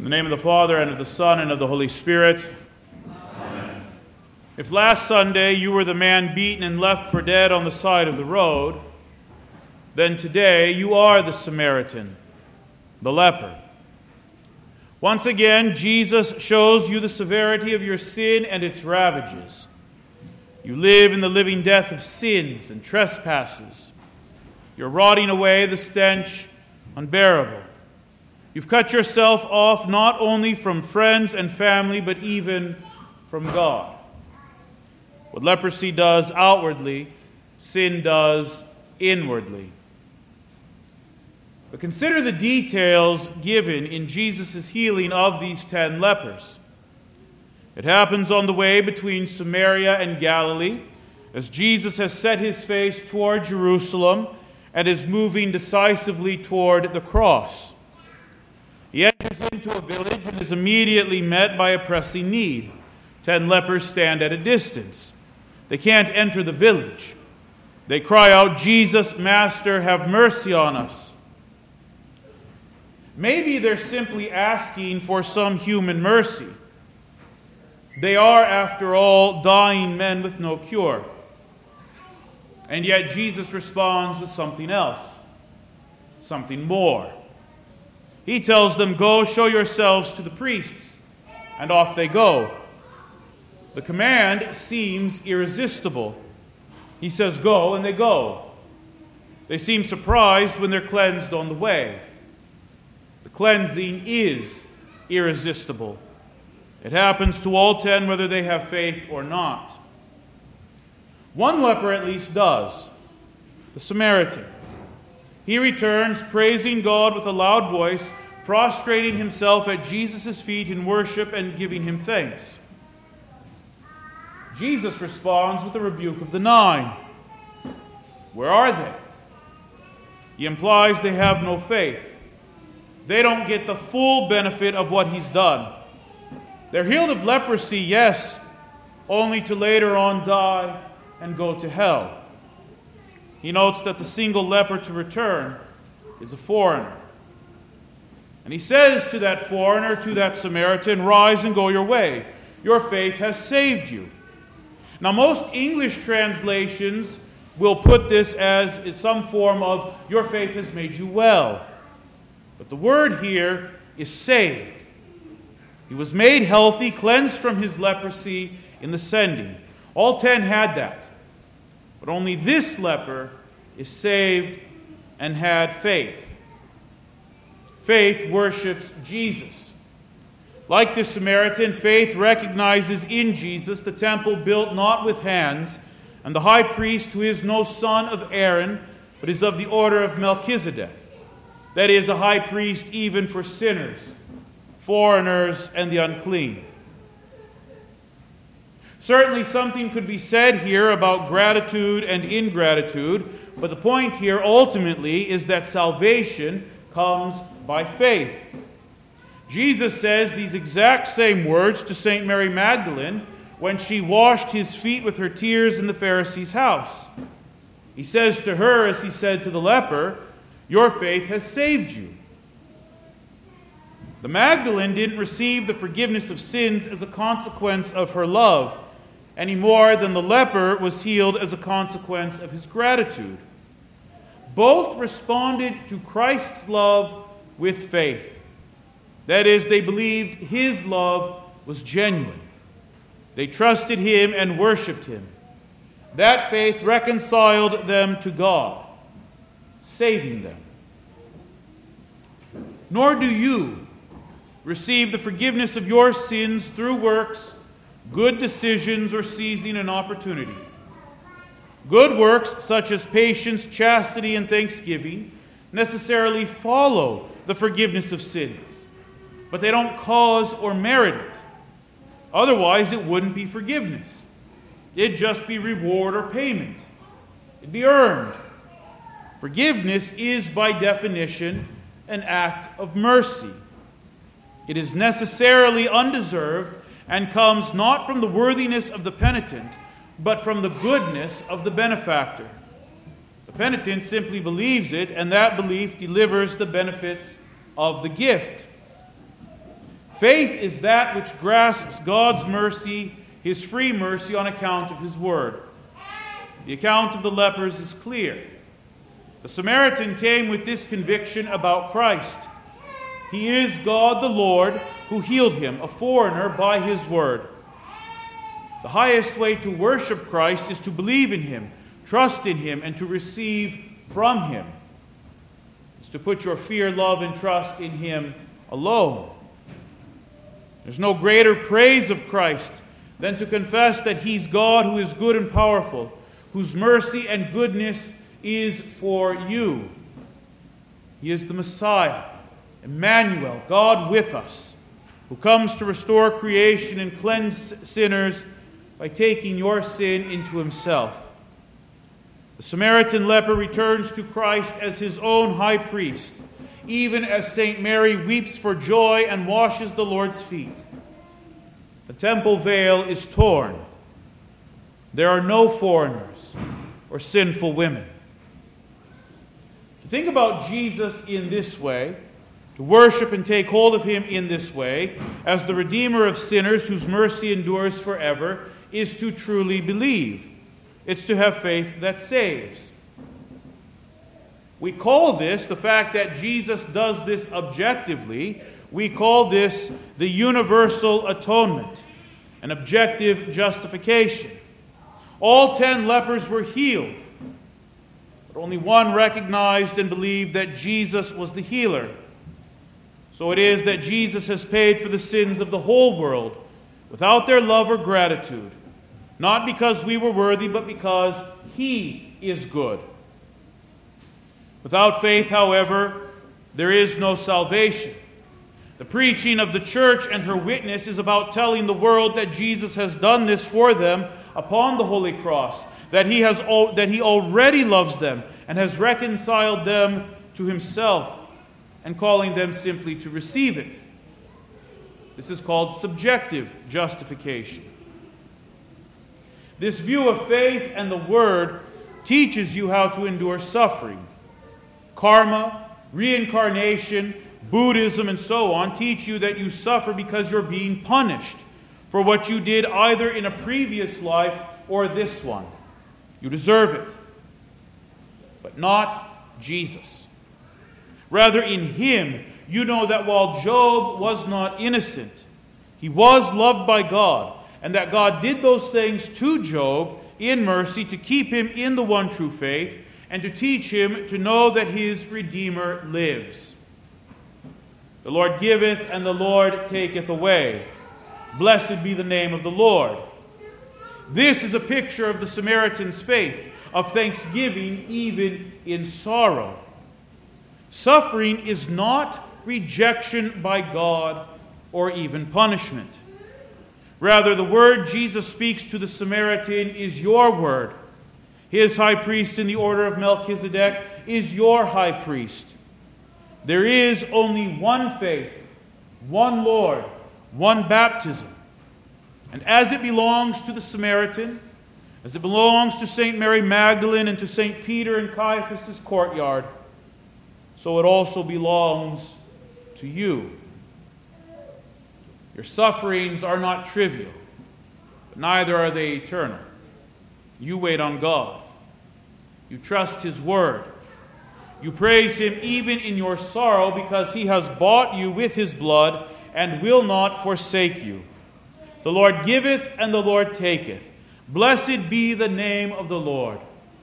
In the name of the Father, and of the Son, and of the Holy Spirit. Amen. If last Sunday you were the man beaten and left for dead on the side of the road, then today you are the Samaritan, the leper. Once again, Jesus shows you the severity of your sin and its ravages. You live in the living death of sins and trespasses. You're rotting away, the stench unbearable. You've cut yourself off not only from friends and family, but even from God. What leprosy does outwardly, sin does inwardly. But consider the details given in Jesus' healing of these 10 lepers. It happens on the way between Samaria and Galilee, as Jesus has set his face toward Jerusalem and is moving decisively toward the cross. He enters into a village and is immediately met by a pressing need. 10 lepers stand at a distance. They can't enter the village. They cry out, "Jesus, Master, have mercy on us." Maybe they're simply asking for some human mercy. They are, after all, dying men with no cure. And yet Jesus responds with something else, something more. He tells them, "Go, show yourselves to the priests," and off they go. The command seems irresistible. He says, "Go," and they go. They seem surprised when they're cleansed on the way. The cleansing is irresistible. It happens to all 10 whether they have faith or not. One leper at least does, the Samaritan. He returns, praising God with a loud voice, prostrating himself at Jesus' feet in worship and giving him thanks. Jesus responds with a rebuke of the 9. Where are they? He implies they have no faith. They don't get the full benefit of what he's done. They're healed of leprosy, yes, only to later on die and go to hell. He notes that the single leper to return is a foreigner. And he says to that foreigner, to that Samaritan, "Rise and go your way. Your faith has saved you." Now, most English translations will put this as some form of, "Your faith has made you well." But the word here is saved. He was made healthy, cleansed from his leprosy in the sending. All 10 had that. But only this leper is saved and had faith. Faith worships Jesus. Like the Samaritan, faith recognizes in Jesus the temple built not with hands, and the high priest who is no son of Aaron, but is of the order of Melchizedek. That is, a high priest even for sinners, foreigners, and the unclean. Certainly something could be said here about gratitude and ingratitude, but the point here ultimately is that salvation comes by faith. Jesus says these exact same words to St. Mary Magdalene when she washed his feet with her tears in the Pharisee's house. He says to her, as he said to the leper, "Your faith has saved you." The Magdalene didn't receive the forgiveness of sins as a consequence of her love, any more than the leper was healed as a consequence of his gratitude. Both responded to Christ's love with faith. That is, they believed his love was genuine. They trusted him and worshipped him. That faith reconciled them to God, saving them. Nor do you receive the forgiveness of your sins through works, good decisions, or seizing an opportunity. Good works, such as patience, chastity, and thanksgiving, necessarily follow the forgiveness of sins, but they don't cause or merit it. Otherwise, it wouldn't be forgiveness. It'd just be reward or payment. It'd be earned. Forgiveness is, by definition, an act of mercy. It is necessarily undeserved and comes not from the worthiness of the penitent, but from the goodness of the benefactor. The penitent simply believes it, and that belief delivers the benefits of the gift. Faith is that which grasps God's mercy, His free mercy on account of His word. The account of the lepers is clear. The Samaritan came with this conviction about Christ. He is God the Lord who healed him, a foreigner, by His word. The highest way to worship Christ is to believe in Him, trust in Him, and to receive from Him. It's to put your fear, love, and trust in Him alone. There's no greater praise of Christ than to confess that He's God who is good and powerful, whose mercy and goodness is for you. He is the Messiah, Emmanuel, God with us, who comes to restore creation and cleanse sinners by taking your sin into Himself. The Samaritan leper returns to Christ as his own high priest, even as St. Mary weeps for joy and washes the Lord's feet. The temple veil is torn. There are no foreigners or sinful women. To think about Jesus in this way, to worship and take hold of Him in this way, as the Redeemer of sinners whose mercy endures forever, is to truly believe. It's to have faith that saves. We call this, the fact that Jesus does this objectively, we call this the universal atonement, an objective justification. All 10 lepers were healed, but only one recognized and believed that Jesus was the healer. So it is that Jesus has paid for the sins of the whole world without their love or gratitude, not because we were worthy, but because He is good. Without faith, however, there is no salvation. The preaching of the church and her witness is about telling the world that Jesus has done this for them upon the holy cross, that He already loves them and has reconciled them to Himself, and calling them simply to receive it. This is called subjective justification. This view of faith and the Word teaches you how to endure suffering. Karma, reincarnation, Buddhism, and so on teach you that you suffer because you're being punished for what you did either in a previous life or this one. You deserve it. But not Jesus. Rather, in Him, you know that while Job was not innocent, he was loved by God, and that God did those things to Job in mercy to keep him in the one true faith and to teach him to know that his Redeemer lives. The Lord giveth, and the Lord taketh away. Blessed be the name of the Lord. This is a picture of the Samaritan's faith, of thanksgiving even in sorrow. Suffering is not rejection by God or even punishment. Rather, the word Jesus speaks to the Samaritan is your word. His high priest in the order of Melchizedek is your high priest. There is only one faith, one Lord, one baptism. And as it belongs to the Samaritan, as it belongs to St. Mary Magdalene and to St. Peter in Caiaphas' courtyard, so it also belongs to you. Your sufferings are not trivial, but neither are they eternal. You wait on God. You trust His word. You praise Him even in your sorrow because He has bought you with His blood and will not forsake you. The Lord giveth and the Lord taketh. Blessed be the name of the Lord.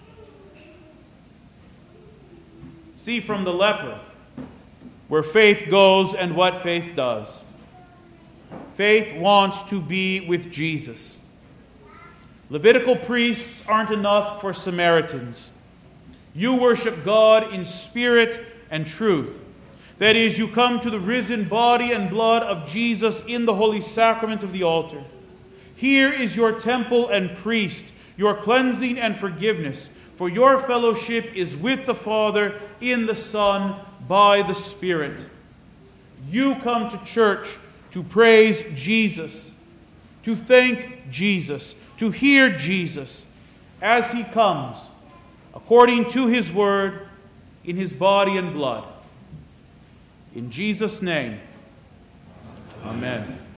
See from the leper where faith goes and what faith does. Faith wants to be with Jesus. Levitical priests aren't enough for Samaritans. You worship God in spirit and truth. That is, you come to the risen body and blood of Jesus in the holy sacrament of the altar. Here is your temple and priest, your cleansing and forgiveness, for your fellowship is with the Father, in the Son, by the Spirit. You come to church to praise Jesus, to thank Jesus, to hear Jesus as He comes, according to His word, in His body and blood. In Jesus' name, amen. Amen.